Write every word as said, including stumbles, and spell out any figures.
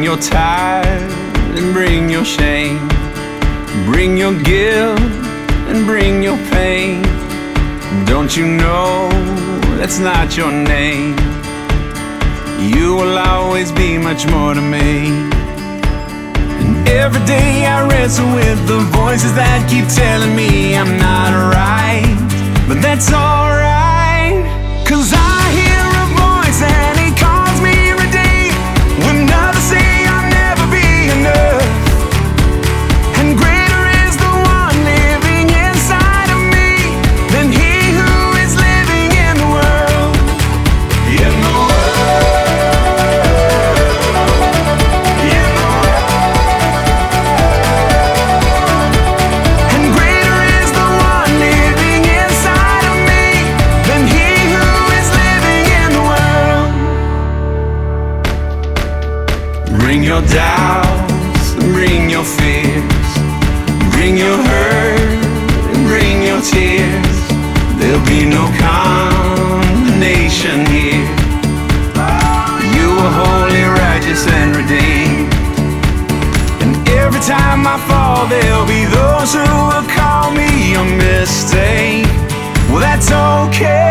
your tithe and bring your shame. Bring your guilt and bring your pain. Don't you know that's not your name? You will always be much more to me. And every day I wrestle with the voices that keep telling me I'm not right. But that's alright, 'cause I hear a voice and he calls me redeemed. When others say I'll never be enough, and greater is the one living inside of me than he who is living in the world. In the Bring your doubts and bring your fears. Bring your hurt and bring your tears. There'll be no condemnation here. You are holy, righteous, and redeemed. And every time I fall, there'll be those who will call me a mistake. Well, that's okay.